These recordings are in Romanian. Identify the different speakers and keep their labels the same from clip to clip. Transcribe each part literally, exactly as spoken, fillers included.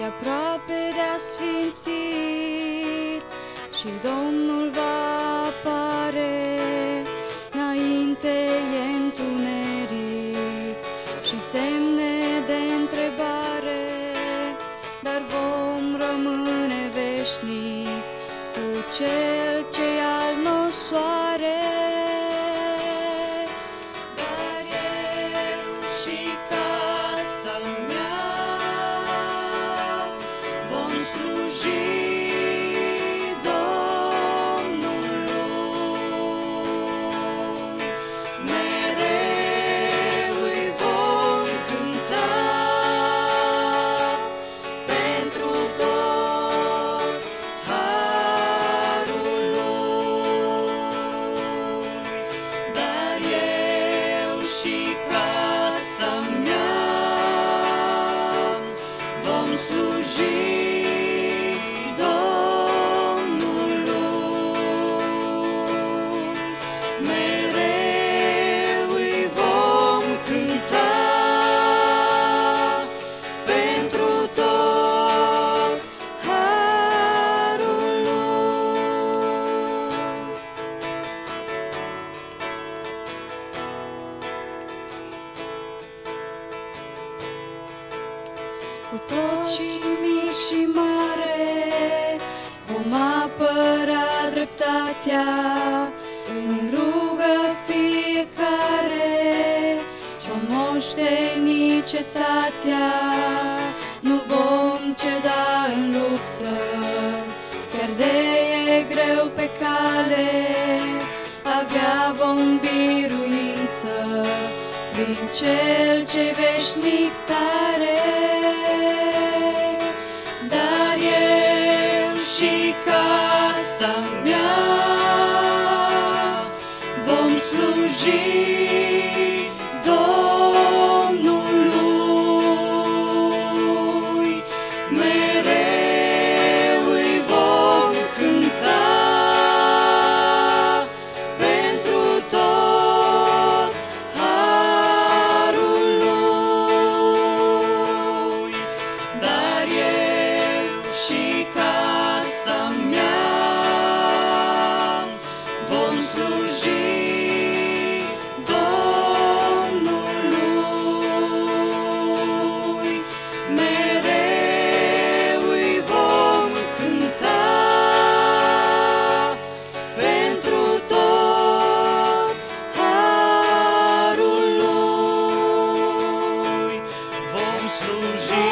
Speaker 1: e aproape de-a sfințit și Domnul va apare. Înainte e întuneric și semne de întrebare, dar vom rămâne veșnic cu Cel ce-i al nostru soare. Dar eu și casa mea vom sluji Domnului, mereu îi vom cânta pentru tot harul Lui. Dar eu și casa mea vom sluji Domnului, mereu îi vom cânta pentru tot harul Lui. Cu tot și mic și mare vom apăra dreptatea, în rugă fiecare și-o moșteni cetatea. Nu vom ceda în luptă, chiar de e greu pe cale, avea vom biruință prin Cel ce veșnic tare. Dar eu și casa mea vom sluji Domnului, mereu îi vom cânta pentru tot harul Lui. Dar eu și casa mea vom sluji Domnului, mereu îi vom cânta pentru tot harul Lui. Vom sluji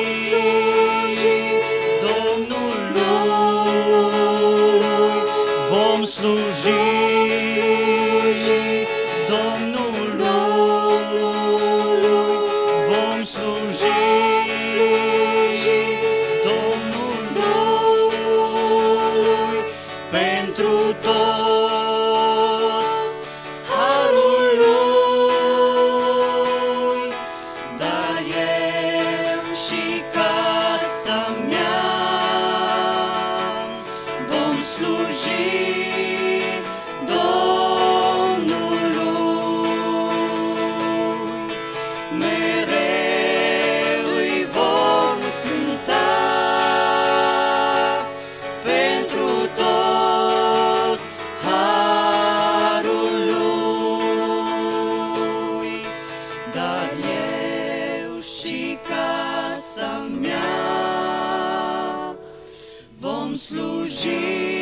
Speaker 1: Domnului, vom sluji Domnului, vom sluji Domnului pentru tot harul Lui. Dar eu și casa mea vom sluji Domnului, mereu îi vom cânta pentru tot harul Lui. Dar eu și casa mea vom sluji